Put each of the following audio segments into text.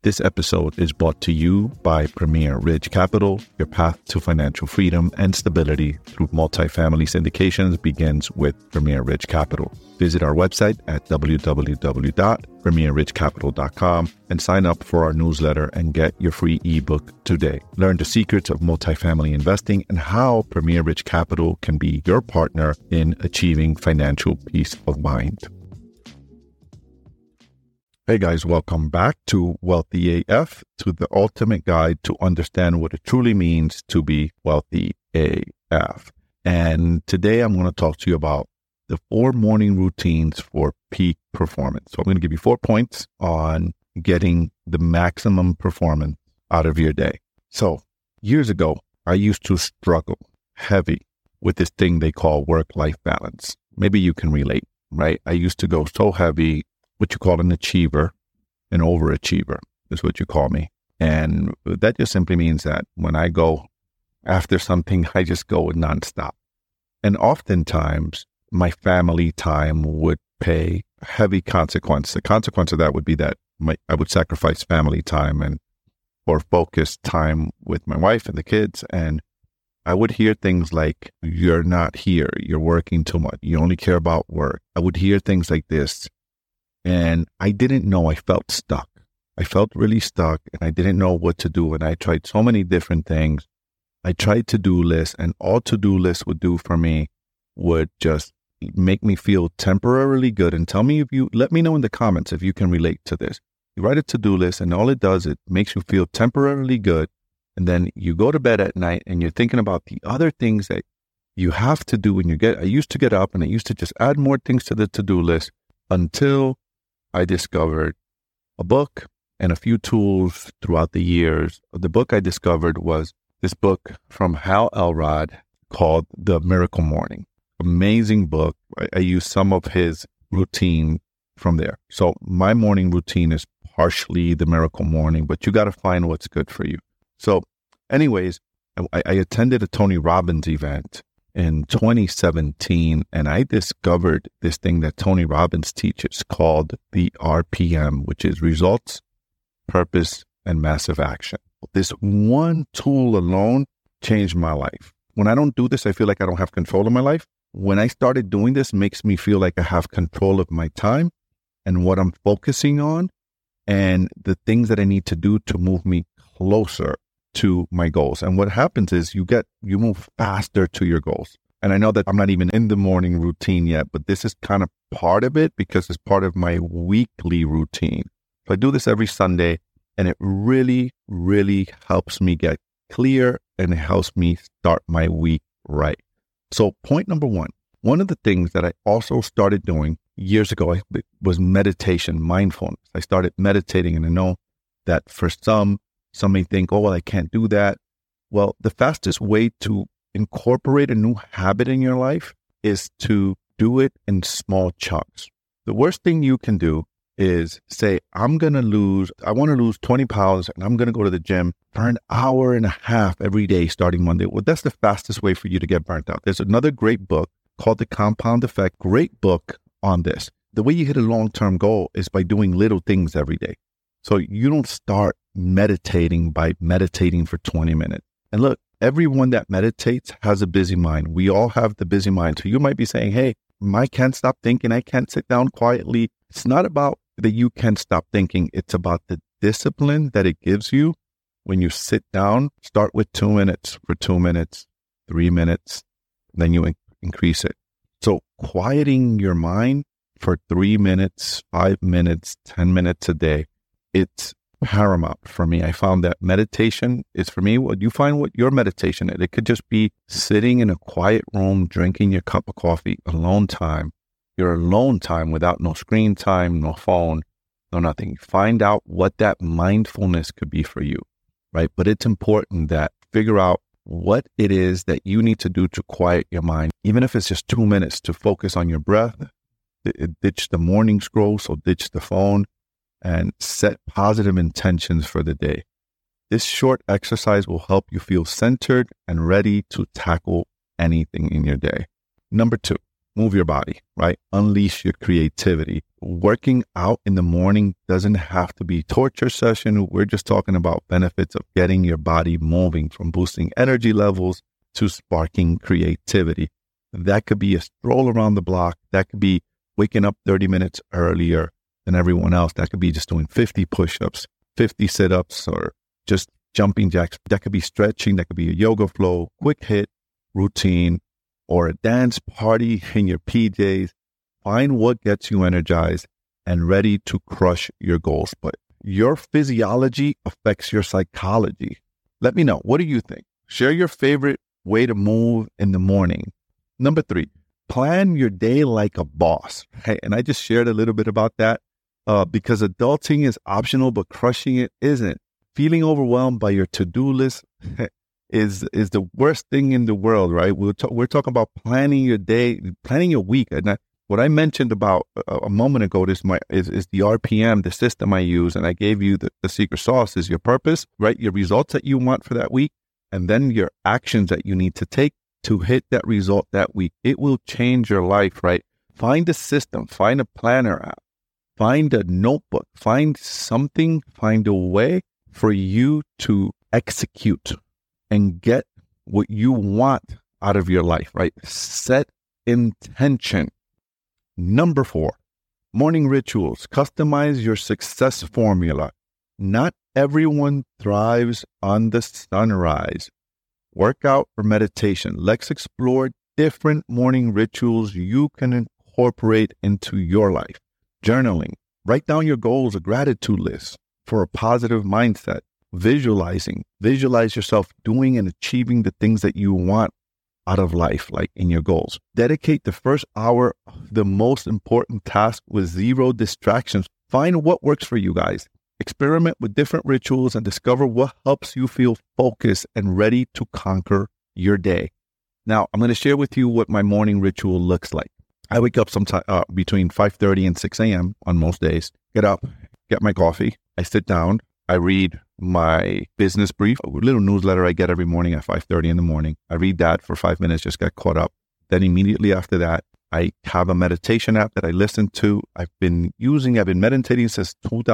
This episode is brought to you by Premier Ridge Capital. Your path to financial freedom and stability through multifamily syndications begins with Premier Ridge Capital. Visit our website at www.premierridgecapital.com and sign up for our newsletter and get your free ebook today. Learn the secrets of multifamily investing and how Premier Ridge Capital can be your partner in achieving financial peace of mind. Hey guys, welcome back to Wealthy AF, to the ultimate guide to understand what it truly means to be wealthy AF. And today I'm going to talk to you about the 4 morning routines for peak performance. So I'm going to give you 4 points on getting the maximum performance out of your day. So years ago, I used to struggle heavy with this thing they call work-life balance. Maybe you can relate, right? I used to go so heavy, what you call an achiever, an overachiever is what you call me. And that just simply means that when I go after something, I just go nonstop. And oftentimes, my family time would pay heavy consequence. The consequence of that would be that I would sacrifice family time and or focused time with my wife and the kids. And I would hear things like, "You're not here. You're working too much. You only care about work." I would hear things like this. And I didn't know, I felt stuck. I felt really stuck and I didn't know what to do. And I tried so many different things. I tried to-do lists, and all to-do lists would do for me would just make me feel temporarily good. And let me know in the comments if you can relate to this. You write a to-do list and all it does, it makes you feel temporarily good. And then you go to bed at night and you're thinking about the other things that you have to do when I used to get up and I used to just add more things to the to-do list until I discovered a book and a few tools throughout the years. The book I discovered was this book from Hal Elrod called The Miracle Morning. Amazing book. I use some of his routine from there. So my morning routine is partially The Miracle Morning, but you got to find what's good for you. So anyways, I attended a Tony Robbins event in 2017, and I discovered this thing that Tony Robbins teaches called the RPM, which is Results, Purpose, and Massive Action. This one tool alone changed my life. When I don't do this, I feel like I don't have control of my life. When I started doing this, it makes me feel like I have control of my time and what I'm focusing on and the things that I need to do to move me closer to my goals. And what happens is you move faster to your goals. And I know that I'm not even in the morning routine yet, but this is kind of part of it because it's part of my weekly routine. So I do this every Sunday and it really, really helps me get clear and it helps me start my week right. So point number 1, one of the things that I also started doing years ago was meditation, mindfulness. I started meditating, and I know that for some may think, "Oh, well, I can't do that." Well, the fastest way to incorporate a new habit in your life is to do it in small chunks. The worst thing you can do is say, I want to lose 20 pounds and I'm going to go to the gym for an hour and a half every day starting Monday. Well, that's the fastest way for you to get burnt out. There's another great book called The Compound Effect. Great book on this. The way you hit a long-term goal is by doing little things every day. So you don't start meditating by meditating for 20 minutes. And look, everyone that meditates has a busy mind. We all have the busy mind. So you might be saying, "Hey, I can't stop thinking. I can't sit down quietly." It's not about that you can stop thinking. It's about the discipline that it gives you when you sit down. Start with 2 minutes for 2 minutes, 3 minutes, then you increase it. So quieting your mind for 3 minutes, 5 minutes, 10 minutes a day, it's paramount for me. I found that meditation is for me. What you find what your meditation is. It could just be sitting in a quiet room, drinking your cup of coffee, alone time. Your alone time without no screen time, no phone, no nothing. Find out what that mindfulness could be for you, right? But it's important that figure out what it is that you need to do to quiet your mind, even if it's just 2 minutes to focus on your breath, ditch the morning scroll, so ditch the phone, and set positive intentions for the day. This short exercise will help you feel centered and ready to tackle anything in your day. Number 2, move your body, right? Unleash your creativity. Working out in the morning doesn't have to be torture session. We're just talking about benefits of getting your body moving, from boosting energy levels to sparking creativity. That could be a stroll around the block. That could be waking up 30 minutes earlier than everyone else. That could be just doing 50 push-ups, 50 sit-ups, or just jumping jacks. That could be stretching. That could be a yoga flow, quick hit routine, or a dance party in your PJs. Find what gets you energized and ready to crush your goals. But your physiology affects your psychology. Let me know. What do you think? Share your favorite way to move in the morning. Number 3, plan your day like a boss. Hey, and I just shared a little bit about that because adulting is optional, but crushing it isn't. Feeling overwhelmed by your to-do list is the worst thing in the world, right? We're talking about planning your day, planning your week. And what I mentioned about a moment ago is the RPM, the system I use, and I gave you the secret sauce is your purpose, right? Your results that you want for that week, and then your actions that you need to take to hit that result that week. It will change your life, right? Find a system, find a planner app, find a notebook, find a way for you to execute and get what you want out of your life, right? Set intention. Number 4, morning rituals. Customize your success formula. Not everyone thrives on the sunrise. Workout or meditation. Let's explore different morning rituals you can incorporate into your life. Journaling. Write down your goals, a gratitude list for a positive mindset. Visualizing. Visualize yourself doing and achieving the things that you want out of life, like in your goals. Dedicate the first hour of the most important task with 0 distractions. Find what works for you guys. Experiment with different rituals and discover what helps you feel focused and ready to conquer your day. Now, I'm going to share with you what my morning ritual looks like. I wake up sometime between 5:30 and 6 a.m. on most days. Get up, get my coffee. I sit down. I read my business brief, a little newsletter I get every morning at 5:30 in the morning. I read that for 5 minutes, just get caught up. Then immediately after that, I have a meditation app that I listen to. I've been meditating since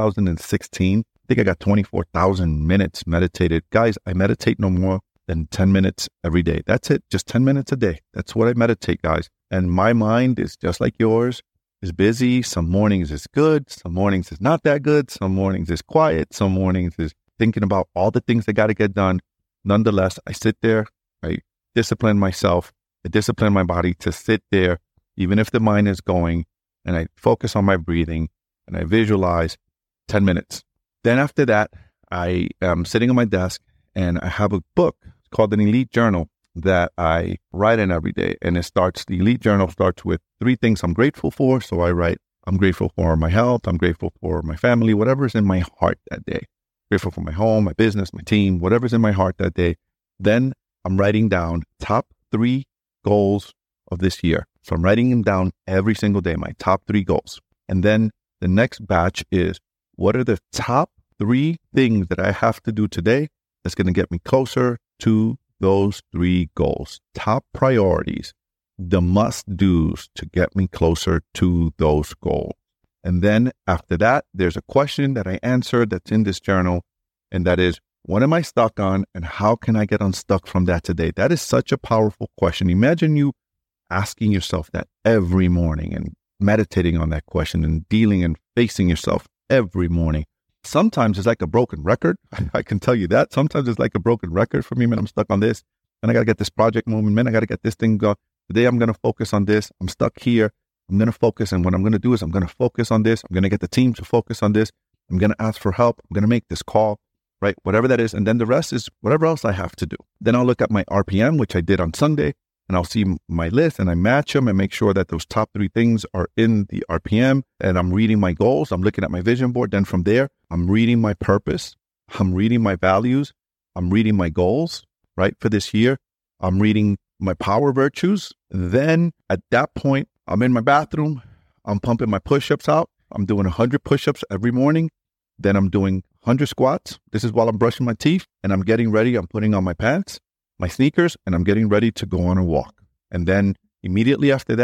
2016. I think I got 24,000 minutes meditated. Guys, I meditate no more than 10 minutes every day. That's it. Just 10 minutes a day. That's what I meditate, guys. And my mind is just like yours. Is busy. Some mornings is good. Some mornings is not that good. Some mornings is quiet. Some mornings is thinking about all the things that got to get done. Nonetheless, I sit there. I discipline myself. I discipline my body to sit there, even if the mind is going, and I focus on my breathing and I visualize 10 minutes. Then after that, I am sitting on my desk and I have a book called an Elite Journal that I write in every day. And the Elite Journal starts with 3 things I'm grateful for. So I write, I'm grateful for my health. I'm grateful for my family, whatever's in my heart that day. Grateful for my home, my business, my team, whatever's in my heart that day. Then I'm writing down top 3 goals of this year. So I'm writing them down every single day, my top 3 goals. And then the next batch is, what are the top 3 things that I have to do today that's going to get me closer to those 3 goals? Top priorities, the must-dos to get me closer to those goals. And then after that, there's a question that I answer that's in this journal, and that is, what am I stuck on and how can I get unstuck from that today? That is such a powerful question. Imagine you asking yourself that every morning and meditating on that question and dealing and facing yourself every morning. Sometimes it's like a broken record. I can tell you that. Sometimes it's like a broken record for me, man. I'm stuck on this and I got to get this project moving, man. I got to get this thing going. Today I'm going to focus on this. I'm stuck here. I'm going to focus. And what I'm going to do is I'm going to focus on this. I'm going to get the team to focus on this. I'm going to ask for help. I'm going to make this call, right? Whatever that is. And then the rest is whatever else I have to do. Then I'll look at my RPM, which I did on Sunday, and I'll see my list and I match them and make sure that those top 3 things are in the RPM. And I'm reading my goals. I'm looking at my vision board. Then from there, I'm reading my purpose. I'm reading my values. I'm reading my goals, right? For this year, I'm reading my power virtues. Then at that point, I'm in my bathroom. I'm pumping my push-ups out. I'm doing 100 push-ups every morning. Then I'm doing 100 squats. This is while I'm brushing my teeth and I'm getting ready. I'm putting on my pants, my sneakers, and I'm getting ready to go on a walk. And then immediately after that,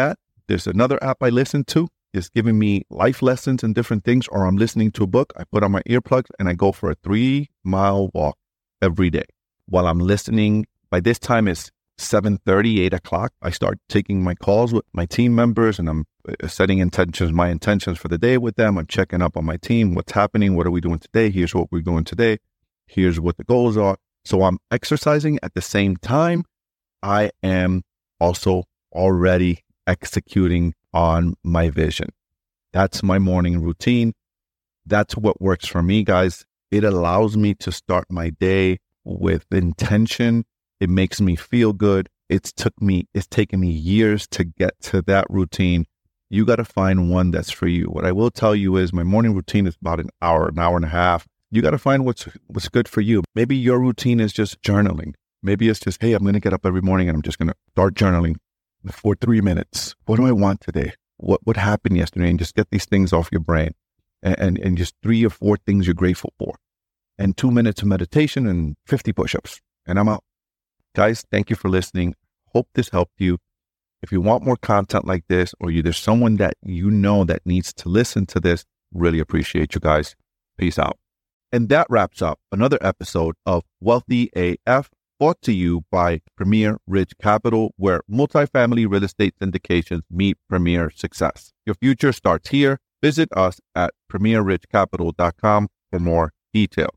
there's another app I listen to. It's giving me life lessons and different things, or I'm listening to a book. I put on my earplugs and I go for a 3-mile walk every day while I'm listening. By this time, it's 7:30, 8 o'clock. I start taking my calls with my team members, and I'm setting my intentions for the day with them. I'm checking up on my team. What's happening? What are we doing today? Here's what we're doing today. Here's what the goals are. So I'm exercising at the same time. I am also already executing on my vision. That's my morning routine. That's what works for me, guys. It allows me to start my day with intention. It makes me feel good. It's taken me years to get to that routine. You got to find one that's for you. What I will tell you is my morning routine is about an hour and a half. You got to find what's good for you. Maybe your routine is just journaling. Maybe it's just, hey, I'm going to get up every morning and I'm just going to start journaling for 3 minutes. What do I want today? What happened yesterday? And just get these things off your brain, and just 3 or 4 things you're grateful for, and 2 minutes of meditation and 50 push-ups. And I'm out. Guys, thank you for listening. Hope this helped you. If you want more content like this, or there's someone that you know that needs to listen to this, really appreciate you guys. Peace out. And that wraps up another episode of Wealthy AF, brought to you by Premier Ridge Capital, where multifamily real estate syndications meet premier success. Your future starts here. Visit us at premierridgecapital.com for more details.